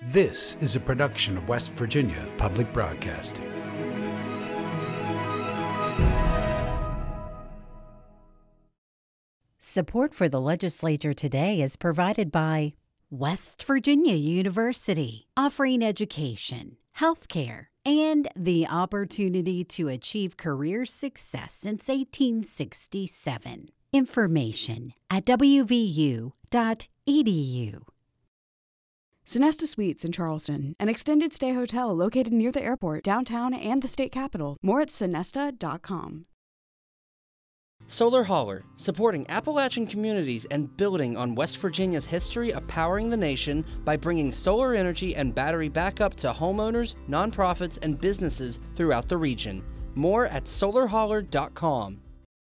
This is a production of West Virginia Public Broadcasting. Support for the legislature today is provided by West Virginia University, offering education, healthcare, and the opportunity to achieve career success since 1867. Information at wvu.edu. Sonesta Suites in Charleston, an extended stay hotel located near the airport, downtown, and the state capitol. More at sonesta.com. Solar Holler, supporting Appalachian communities and building on West Virginia's history of powering the nation by bringing solar energy and battery backup to homeowners, nonprofits, and businesses throughout the region. More at solarholler.com.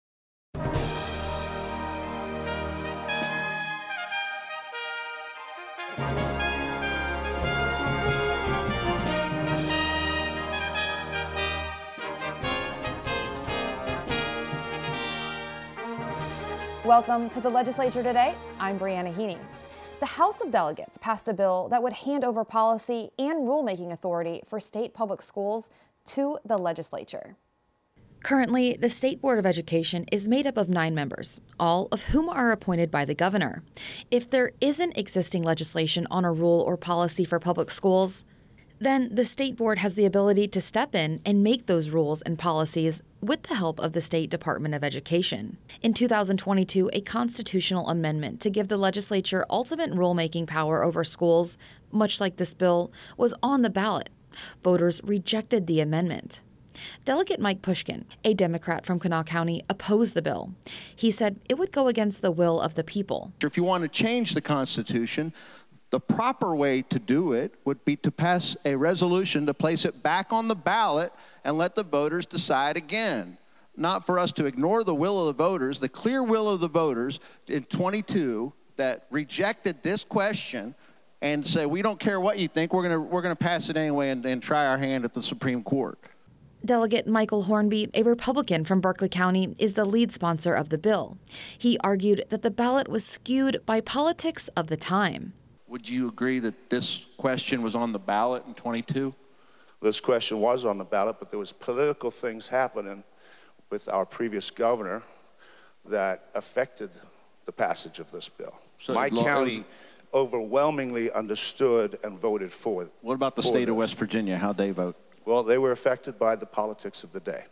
Welcome to the Legislature Today. I'm Brianna Heaney. The House of Delegates passed a bill that would hand over policy and rulemaking authority for state public schools to the legislature. Currently, the State Board of Education is made up of 9 members, all of whom are appointed by the governor. If there isn't existing legislation on a rule or policy for public schools, then the State Board has the ability to step in and make those rules and policies with the help of the State Department of Education. In 2022, a constitutional amendment to give the legislature ultimate rulemaking power over schools, much like this bill, was on the ballot. Voters rejected the amendment. Delegate Mike Pushkin, a Democrat from Kanawha County, opposed the bill. He said it would go against the will of the people. If you want to change the Constitution, the proper way to do it would be to pass a resolution to place it back on the ballot and let the voters decide again. Not for us to ignore the will of the voters, the clear will of the voters in 22 that rejected this question and say, we don't care what you think, we're gonna pass it anyway and try our hand at the Supreme Court. Delegate Michael Hornby, a Republican from Berkeley County, is the lead sponsor of the bill. He argued that the ballot was skewed by politics of the time. Would you agree that this question was on the ballot in 22? This question was on the ballot, but there was political things happening with our previous governor that affected the passage of this bill. So my county overwhelmingly understood and voted for it. What about the state of West Virginia? How'd they vote? Well, they were affected by the politics of the day.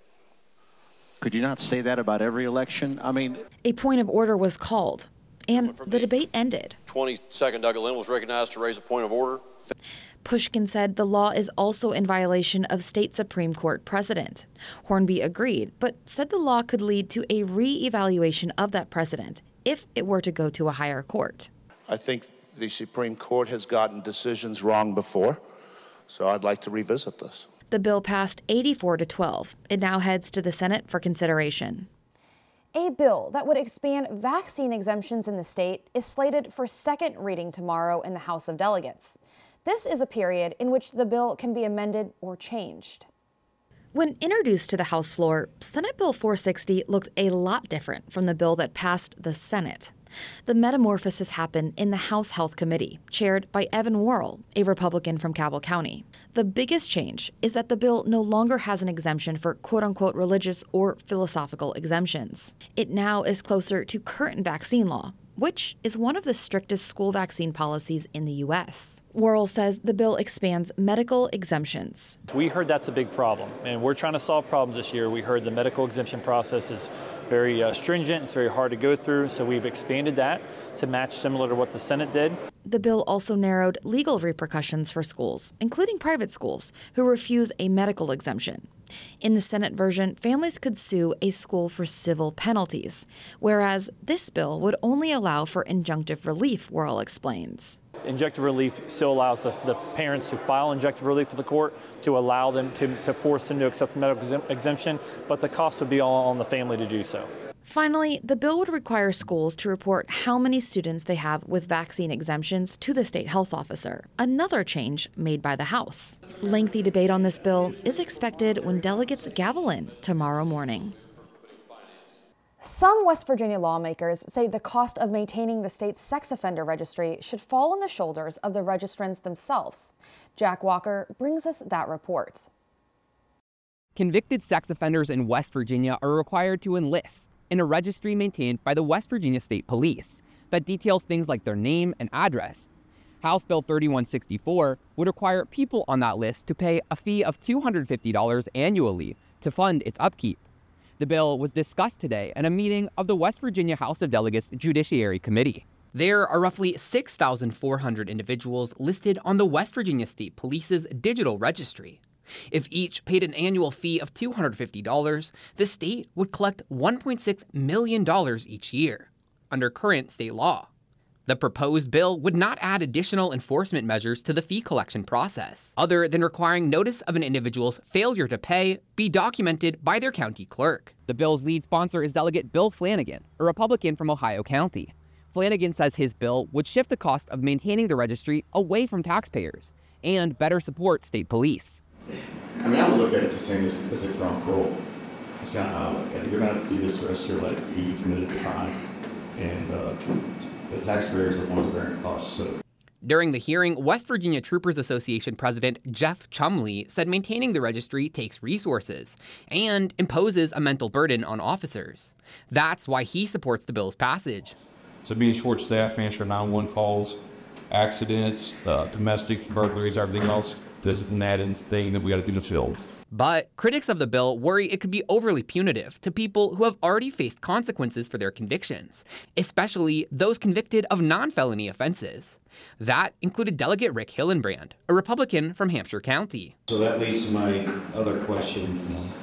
Could you not say that about every election? I mean, a point of order was called, and the debate ended. 22nd Douglas Lynn was recognized to raise a point of order. Pushkin said the law is also in violation of state Supreme Court precedent. Hornby agreed, but said the law could lead to a re-evaluation of that precedent if it were to go to a higher court. I think the Supreme Court has gotten decisions wrong before, so I'd like to revisit this. The bill passed 84-12. It now heads to the Senate for consideration. A bill that would expand vaccine exemptions in the state is slated for second reading tomorrow in the House of Delegates. This is a period in which the bill can be amended or changed. When introduced to the House floor, Senate Bill 460 looked a lot different from the bill that passed the Senate. The metamorphosis happened in the House Health Committee, chaired by Evan Worrell, a Republican from Cabell County. The biggest change is that the bill no longer has an exemption for quote-unquote religious or philosophical exemptions. It now is closer to current vaccine law, which is one of the strictest school vaccine policies in the U.S. Worrell says the bill expands medical exemptions. We heard that's a big problem, and we're trying to solve problems this year. We heard the medical exemption process is very stringent, it's very hard to go through, so we've expanded that to match similar to what the Senate did. The bill also narrowed legal repercussions for schools, including private schools, who refuse a medical exemption. In the Senate version, families could sue a school for civil penalties, whereas this bill would only allow for injunctive relief, Worrell explains. Injunctive relief still allows the parents who file injunctive relief to the court to allow them to force them to accept the medical exemption, but the cost would be all on the family to do so. Finally, the bill would require schools to report how many students they have with vaccine exemptions to the state health officer, another change made by the House. Lengthy debate on this bill is expected when delegates gavel in tomorrow morning. Some West Virginia lawmakers say the cost of maintaining the state's sex offender registry should fall on the shoulders of the registrants themselves. Jack Walker brings us that report. Convicted sex offenders in West Virginia are required to enlist in a registry maintained by the West Virginia State Police that details things like their name and address. House Bill 3164 would require people on that list to pay a fee of $250 annually to fund its upkeep. The bill was discussed today at a meeting of the West Virginia House of Delegates Judiciary Committee. There are roughly 6,400 individuals listed on the West Virginia State Police's digital registry. If each paid an annual fee of $250, the state would collect $1.6 million each year, under current state law. The proposed bill would not add additional enforcement measures to the fee collection process, other than requiring notice of an individual's failure to pay be documented by their county clerk. The bill's lead sponsor is Delegate Bill Flanagan, a Republican from Ohio County. Flanagan says his bill would shift the cost of maintaining the registry away from taxpayers and better support state police. I mean, I would look at it the same as a ground parole. That's not how I look at it. You're not going to do this the rest of your life. You committed a crime, and the taxpayers are the ones bearing costs. So. During the hearing, West Virginia Troopers Association President Jeff Chumley said maintaining the registry takes resources and imposes a mental burden on officers. That's why he supports the bill's passage. So being short-staffed, answering 911 calls, accidents, domestic burglaries, everything else, this is an added thing that we got to do to field. But critics of the bill worry it could be overly punitive to people who have already faced consequences for their convictions, especially those convicted of non-felony offenses. That included Delegate Rick Hillenbrand, a Republican from Hampshire County. So that leads to my other question.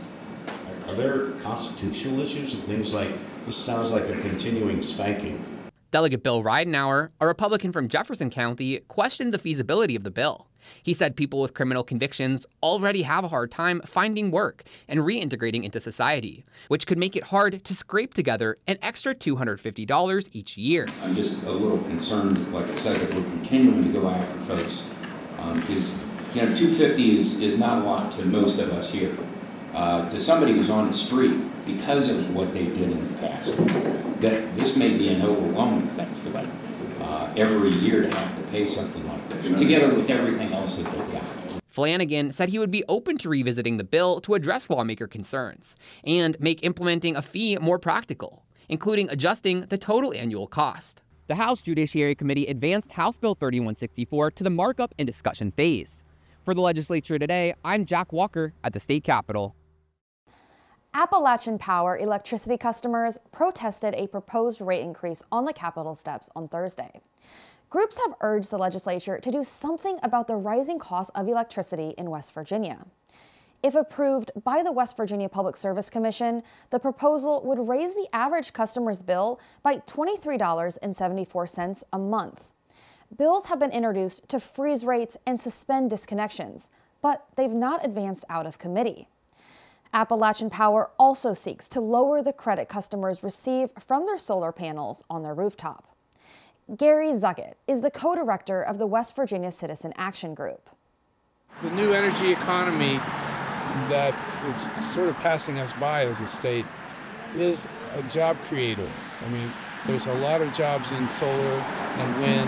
Are there constitutional issues and things like, this sounds like a continuing spanking? Delegate Bill Ridenour, a Republican from Jefferson County, questioned the feasibility of the bill. He said people with criminal convictions already have a hard time finding work and reintegrating into society, which could make it hard to scrape together an extra $250 each year. I'm just a little concerned, like I said, that we're continuing to go after folks. Because, $250 is not a lot to most of us here. To somebody who's on the street, because of what they did in the past, that this may be an overwhelming thing for them every year to have to pay something like this, together with everything else that they've got. Flanagan said he would be open to revisiting the bill to address lawmaker concerns and make implementing a fee more practical, including adjusting the total annual cost. The House Judiciary Committee advanced House Bill 3164 to the markup and discussion phase. For the legislature today, I'm Jack Walker at the state capitol. Appalachian Power electricity customers protested a proposed rate increase on the Capitol steps on Thursday. Groups have urged the legislature to do something about the rising cost of electricity in West Virginia. If approved by the West Virginia Public Service Commission, the proposal would raise the average customer's bill by $23.74 a month. Bills have been introduced to freeze rates and suspend disconnections, but they've not advanced out of committee. Appalachian Power also seeks to lower the credit customers receive from their solar panels on their rooftop. Gary Zuckett is the co-director of the West Virginia Citizen Action Group. The new energy economy that is sort of passing us by as a state is a job creator. I mean, there's a lot of jobs in solar and wind.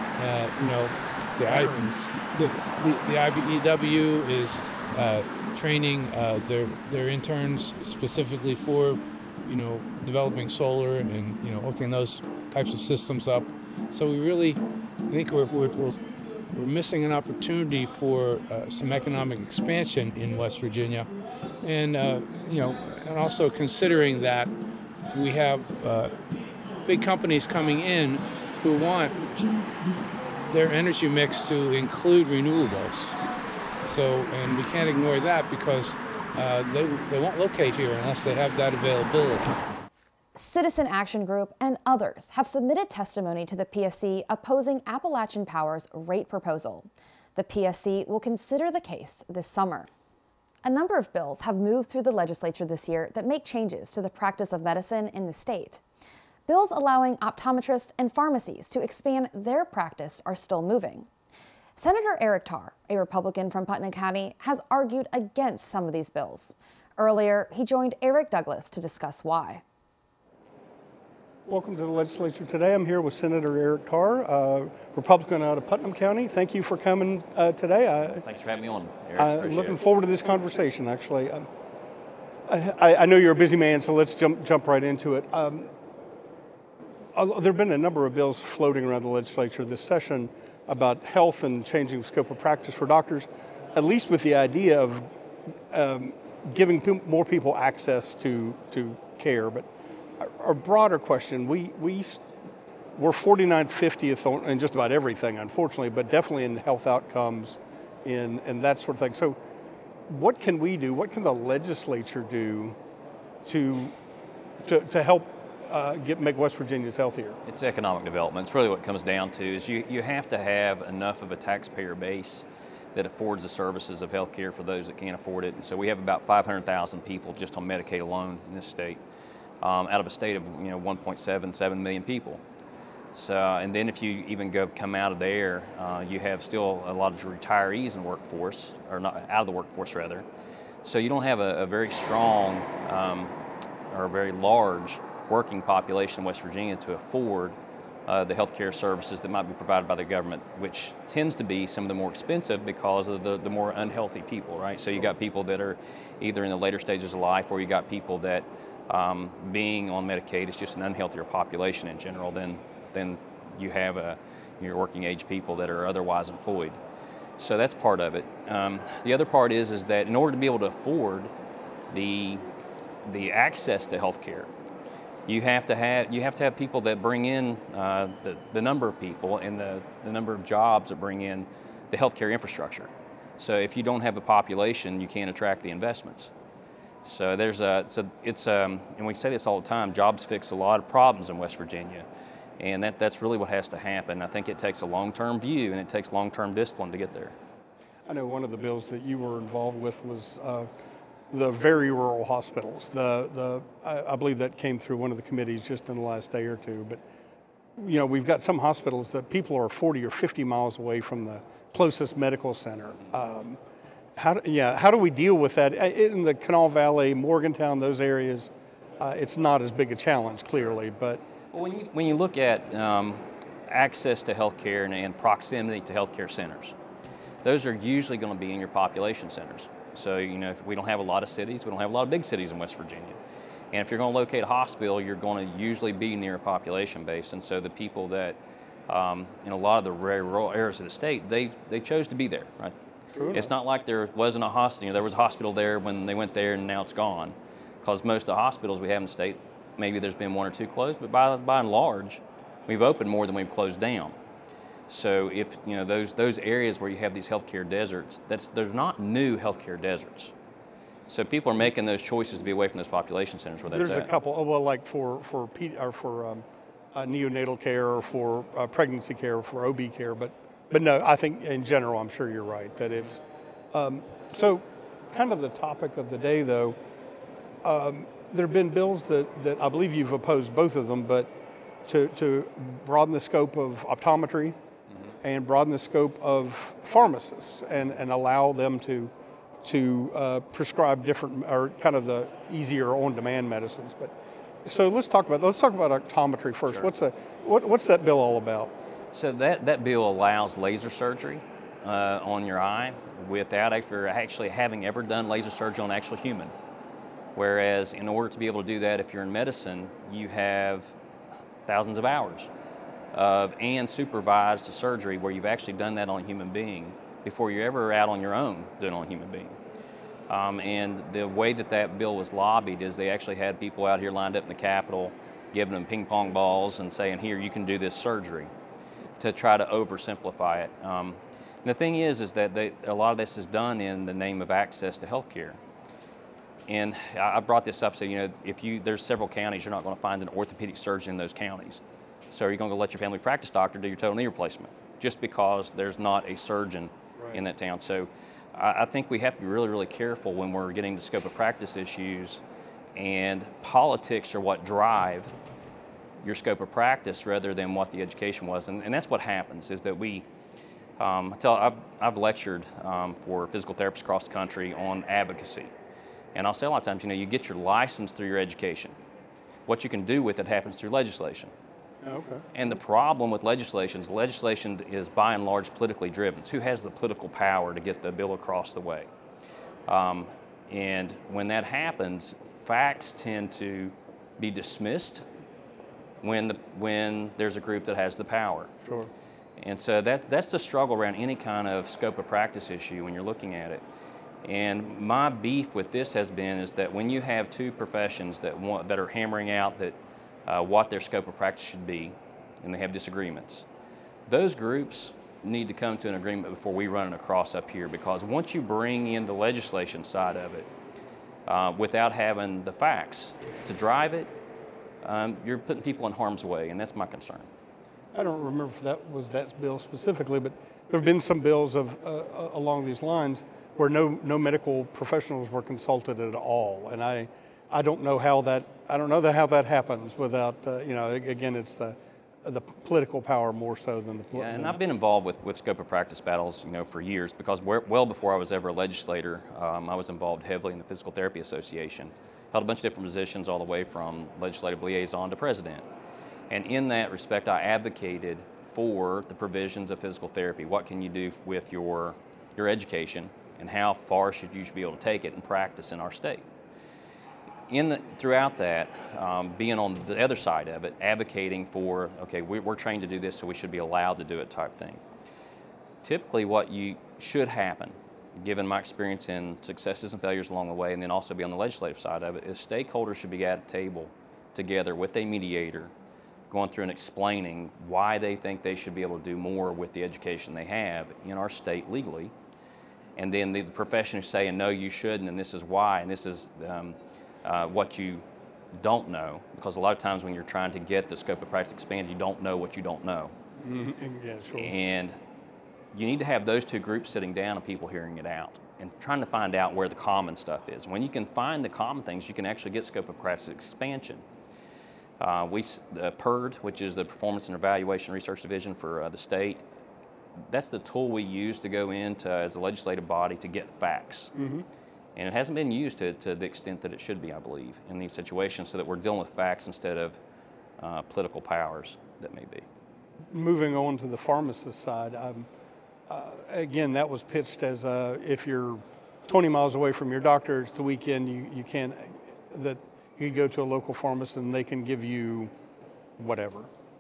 The IBEW is training their interns specifically for, developing solar and, hooking those types of systems up. So we really think we're missing an opportunity for some economic expansion in West Virginia. And, and also considering that we have big companies coming in who want their energy mix to include renewables. So, and we can't ignore that because they won't locate here unless they have that availability. Citizen Action Group and others have submitted testimony to the PSC opposing Appalachian Power's rate proposal. The PSC will consider the case this summer. A number of bills have moved through the legislature this year that make changes to the practice of medicine in the state. Bills allowing optometrists and pharmacies to expand their practice are still moving. Senator Eric Tarr, a Republican from Putnam County, has argued against some of these bills. Earlier, he joined Eric Douglas to discuss why. Welcome to the legislature today. I'm here with Senator Eric Carr, Republican out of Putnam County. Thank you for coming today. Thanks for having me on, Eric. I'm looking forward to this conversation, actually. I know you're a busy man, so let's jump right into it. There have been a number of bills floating around the legislature this session about health and changing the scope of practice for doctors, at least with the idea of giving more people access to care. But a broader question, we're 49th, 50th in just about everything, unfortunately, but definitely in health outcomes and that sort of thing. So what can we do? What can the legislature do to help make West Virginians healthier? It's economic development. It's really what it comes down to is you have to have enough of a taxpayer base that affords the services of health care for those that can't afford it. And so we have about 500,000 people just on Medicaid alone in this state, out of a state of 1.77 million people. So, and then if you even come out of there, you have still a lot of retirees in the workforce, or not out of the workforce rather. So you don't have a very strong or a very large working population in West Virginia to afford the healthcare services that might be provided by the government, which tends to be some of the more expensive because of the more unhealthy people, right? So you got people that are either in the later stages of life, or you got people that being on Medicaid is just an unhealthier population in general than you have your working age people that are otherwise employed. So that's part of it. The other part is that in order to be able to afford the access to health care, you have to have people that bring in the number of people and the number of jobs that bring in the healthcare infrastructure. So if you don't have a population, you can't attract the investments. So and we say this all the time, jobs fix a lot of problems in West Virginia. And that's really what has to happen. I think it takes a long-term view and it takes long-term discipline to get there. I know one of the bills that you were involved with was the very rural hospitals. I believe that came through one of the committees just in the last day or two. But we've got some hospitals that people are 40 or 50 miles away from the closest medical center. How do we deal with that in the Kanawha Valley, Morgantown, those areas? It's not as big a challenge, clearly, but. Well, when you look at access to health care and proximity to health care centers, those are usually going to be in your population centers. So, if we don't have a lot of cities, we don't have a lot of big cities in West Virginia. And if you're going to locate a hospital, you're going to usually be near a population base. And so the people that, in a lot of the very rural areas of the state, they chose to be there, right? True enough. It's not like there wasn't a hospital. There was a hospital there when they went there and now it's gone. Because most of the hospitals we have in the state, maybe there's been one or two closed, but by and large, we've opened more than we've closed down. So if those areas where you have these healthcare deserts, there's not new healthcare deserts. So people are making those choices to be away from those population centers where that's at. There's a couple. Well, like for neonatal care or for pregnancy care, for OB care, but no, I think in general, I'm sure you're right that it's. So, kind of the topic of the day, though. There have been bills that I believe you've opposed both of them, but to broaden the scope of optometry and broaden the scope of pharmacists and allow them to prescribe different or kind of the easier on-demand medicines. But so let's talk about optometry first. Sure. What's that bill all about? So that bill allows laser surgery on your eye without actually having ever done laser surgery on an actual human. Whereas in order to be able to do that, if you're in medicine, you have thousands of hours and supervised surgery where you've actually done that on a human being before you're ever out on your own doing it on a human being. And the way that bill was lobbied is they actually had people out here lined up in the Capitol giving them ping pong balls and saying, here, you can do this surgery, to try to oversimplify it. And the thing is that a lot of this is done in the name of access to health care. And I brought this up, so there's several counties, you're not going to find an orthopedic surgeon in those counties. So are you going to let your family practice doctor do your total knee replacement just because there's not a surgeon in that town? So I think we have to be really, really careful when we're getting to scope of practice issues, and politics are what drive your scope of practice rather than what the education was. And that's what happens is that I've lectured for physical therapists across the country on advocacy. And I'll say a lot of times, you get your license through your education. What you can do with it happens through legislation. Okay. And the problem with legislation is by and large politically driven. It's who has the political power to get the bill across the way. And when that happens, facts tend to be dismissed when there's a group that has the power. Sure. And so that's the struggle around any kind of scope of practice issue when you're looking at it. And my beef with this has been is that when you have two professions that are hammering out that what their scope of practice should be, and they have disagreements, those groups need to come to an agreement before we run it across up here, because once you bring in the legislation side of it without having the facts to drive it, you're putting people in harm's way, and that's my concern. I don't remember if that was that bill specifically, but there have been some bills along these lines where no medical professionals were consulted at all, and I don't know how that happens without again, it's the political power more so than the political. Yeah, and I've been involved with scope of practice battles, for years, because well before I was ever a legislator, I was involved heavily in the Physical Therapy Association. Held a bunch of different positions all the way from legislative liaison to president. And in that respect, I advocated for the provisions of physical therapy. What can you do with your education, and how far should you be able to take it and practice in our state? Throughout that, being on the other side of it, advocating for, okay, we're trained to do this, so we should be allowed to do it type thing. Typically what should happen, given my experience in successes and failures along the way, and then also be on the legislative side of it, is stakeholders should be at a table together with a mediator, going through and explaining why they think they should be able to do more with the education they have in our state legally. And then the profession is saying, no, you shouldn't, and this is why, and this is what you don't know. Because a lot of times when you're trying to get the scope of practice expanded, you don't know what you don't know. Mm-hmm. Yeah, sure. And you need to have those two groups sitting down and people hearing it out and trying to find out where the common stuff is. When you can find the common things, you can actually get scope of practice expansion. The PERD, which is the Performance and Evaluation Research Division for the state, that's the tool we use to go into as a legislative body to get facts. Mm-hmm. And it hasn't been used to the extent that it should be, I believe, in these situations, so that we're dealing with facts instead of political powers that may be. Moving on to the pharmacist side, again, that was pitched as if you're 20 miles away from your doctor, it's the weekend, you can't, that you go to a local pharmacist and they can give you whatever.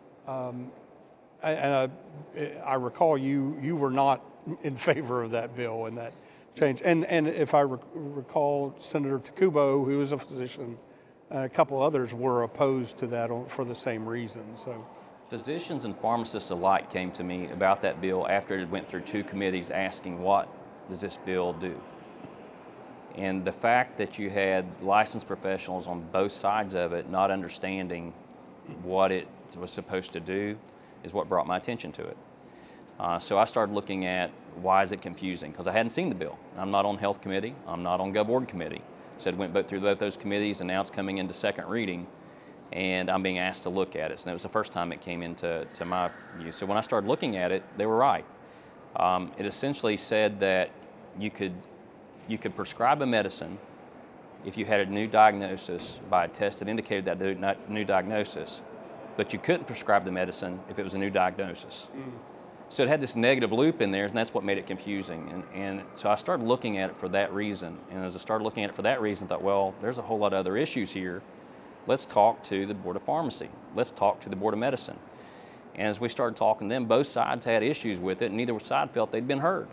I recall you were not in favor of that bill and that change. And if I recall, Senator Takubo, who is a physician, and a couple others were opposed to that for the same reason. So, physicians and pharmacists alike came to me about that bill after it went through two committees asking, what does this bill do? And the fact that you had licensed professionals on both sides of it not understanding what it was supposed to do is what brought my attention to it. So I started looking at why is it confusing, because I hadn't seen the bill. I'm not on Health Committee, I'm not on Gov Org Committee. So it went through both those committees, and now it's coming into second reading, and I'm being asked to look at it. So that was the first time it came into my view. So when I started looking at it, they were right. It essentially said that you could prescribe a medicine if you had a new diagnosis by a test that indicated that new diagnosis, but you couldn't prescribe the medicine if it was a new diagnosis. Mm. So it had this negative loop in there, and that's what made it confusing. And so I started looking at it for that reason. And as I started looking at it for that reason, I thought, well, there's a whole lot of other issues here. Let's talk to the Board of Pharmacy. Let's talk to the Board of Medicine. And as we started talking to them, both sides had issues with it, and neither side felt they'd been heard.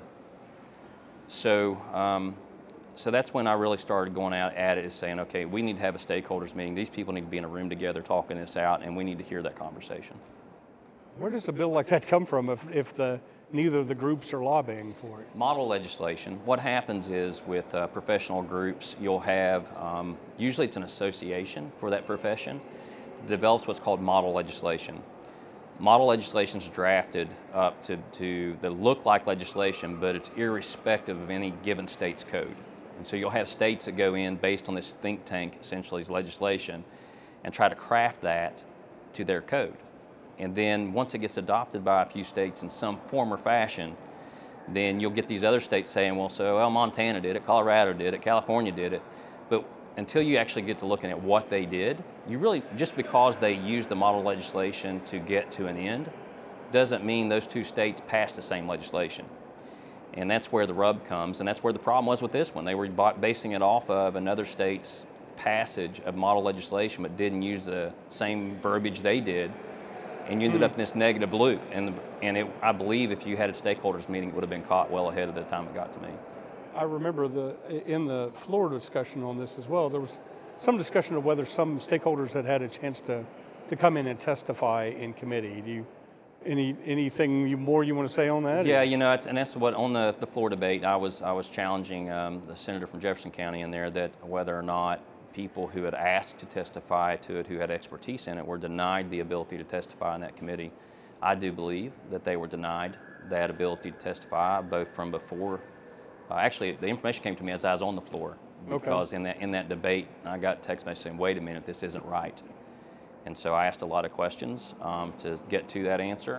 So that's when I really started going out at it, is saying, okay, we need to have a stakeholders meeting. These people need to be in a room together talking this out, and we need to hear that conversation. Where does a bill like that come from if neither of the groups are lobbying for it? Model legislation. What happens is with professional groups, you'll have, usually it's an association for that profession, develops what's called model legislation. Model legislation is drafted up to that look like legislation, but it's irrespective of any given state's code. And so you'll have states that go in based on this think tank, essentially as legislation, and try to craft that to their code. And then once it gets adopted by a few states in some form or fashion, then you'll get these other states saying, well, Montana did it, Colorado did it, California did it. But until you actually get to looking at what they did, you really, just because they used the model legislation to get to an end, doesn't mean those two states passed the same legislation. And that's where the rub comes, and that's where the problem was with this one. They were basing it off of another state's passage of model legislation, but didn't use the same verbiage they did, and you ended up in this negative loop. And I believe if you had a stakeholders meeting, it would have been caught well ahead of the time it got to me. I remember in the floor discussion on this as well, there was some discussion of whether some stakeholders had a chance to come in and testify in committee. Do you anything more you want to say on that? Yeah, that's what on the floor debate I was challenging the senator from Jefferson County in there, that whether or not people who had asked to testify to it, who had expertise in it, were denied the ability to testify in that committee. I do believe that they were denied that ability to testify, both from before. Actually, the information came to me as I was on the floor, because in that debate, I got a text message saying, "Wait a minute, this isn't right." And so I asked a lot of questions to get to that answer.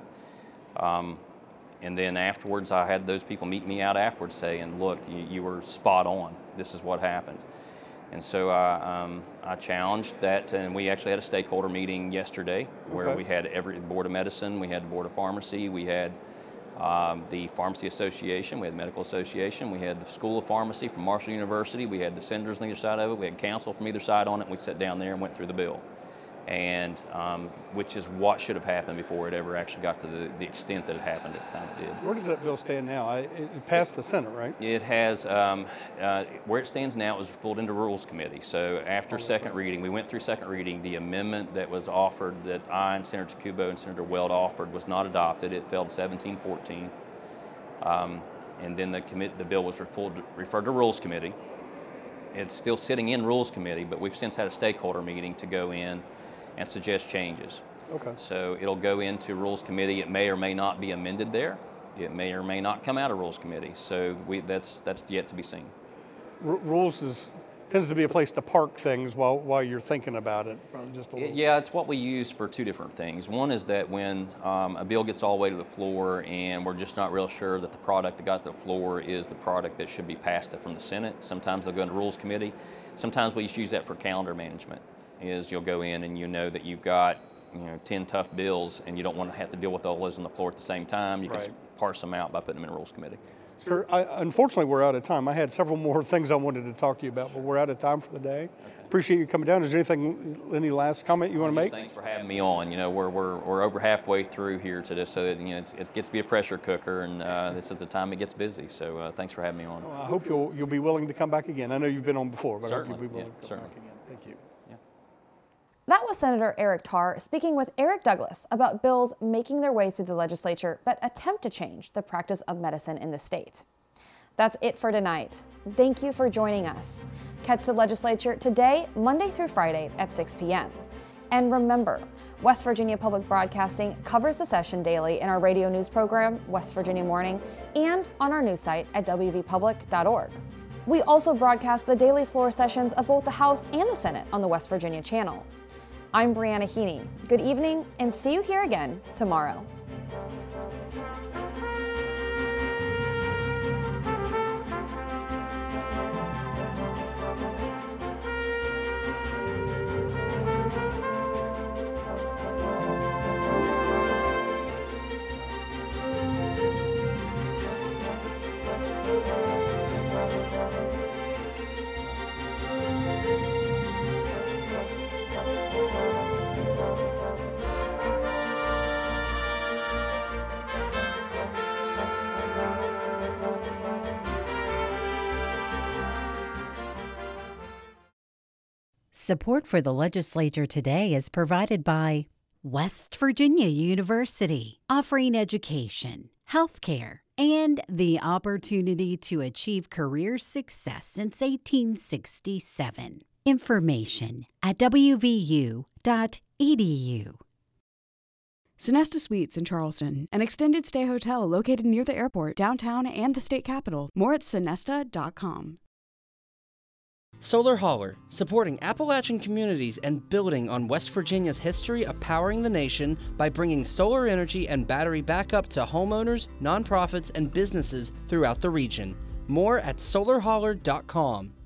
And then afterwards, I had those people meet me out afterwards saying, "Look, you were spot on. This is what happened." And so I challenged that, and we actually had a stakeholder meeting yesterday where we had every Board of Medicine, we had the Board of Pharmacy, we had the Pharmacy Association, we had the Medical Association, we had the School of Pharmacy from Marshall University, we had the senators on either side of it, we had counsel from either side on it, and we sat down there and went through the bill. And which is what should have happened before it ever actually got to the extent that it happened at the time it did. Where does that bill stand now? It passed the Senate, right? It has, where it stands now, it was pulled into Rules Committee. So after second reading, we went through second reading, the amendment that was offered, that I and Senator Takubo and Senator Weld offered, was not adopted. It failed 17-14. And then the bill was referred to Rules Committee. It's still sitting in Rules Committee, but we've since had a stakeholder meeting to go in and suggest changes. Okay. So it'll go into Rules Committee. It may or may not be amended there. It may or may not come out of Rules Committee. So that's yet to be seen. Rules tends to be a place to park things while you're thinking about it. Just a little. Yeah, it's what we use for two different things. One is that when a bill gets all the way to the floor and we're just not real sure that the product that got to the floor is the product that should be passed from the Senate, sometimes they'll go into Rules Committee. Sometimes we just use that for calendar management. Is you'll go in and you know that you've got 10 tough bills and you don't want to have to deal with all those on the floor at the same time. You can parse them out by putting them in a Rules Committee. Sure. Unfortunately, we're out of time. I had several more things I wanted to talk to you about, but we're out of time for the day. Okay. Appreciate you coming down. Is there any last comment you want to make? Thanks for having me on. We're over halfway through here to this, so it gets to be a pressure cooker, and this is the time it gets busy. So thanks for having me on. Well, I hope you'll be willing to come back again. I know you've been on before, but certainly. I hope you'll be willing to come back again. Thank you. That was Senator Eric Tarr speaking with Eric Douglas about bills making their way through the legislature that attempt to change the practice of medicine in the state. That's it for tonight. Thank you for joining us. Catch the legislature today, Monday through Friday at 6 p.m. And remember, West Virginia Public Broadcasting covers the session daily in our radio news program, West Virginia Morning, and on our news site at wvpublic.org. We also broadcast the daily floor sessions of both the House and the Senate on the West Virginia channel. I'm Brianna Heaney. Good evening, and see you here again tomorrow. Support for the legislature today is provided by West Virginia University, offering education, healthcare, and the opportunity to achieve career success since 1867. Information at wvu.edu. Sonesta Suites in Charleston, an extended stay hotel located near the airport, downtown, and the state capitol. More at sonesta.com. Solar Hauler, supporting Appalachian communities and building on West Virginia's history of powering the nation by bringing solar energy and battery backup to homeowners, nonprofits, and businesses throughout the region. More at solarhauler.com.